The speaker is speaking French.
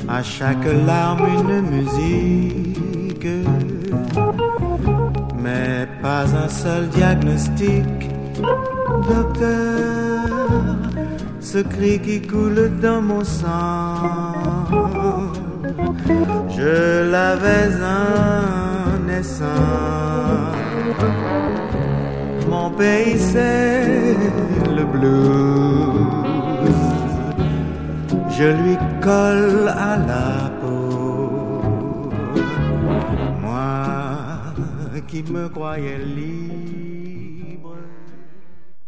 à chaque larme une musique, mais pas un seul diagnostic. Docteur, ce cri qui coule dans mon sang, je l'avais en naissant. Mon pays c'est le blues, je lui colle à la peau. Moi qui me croyais libre,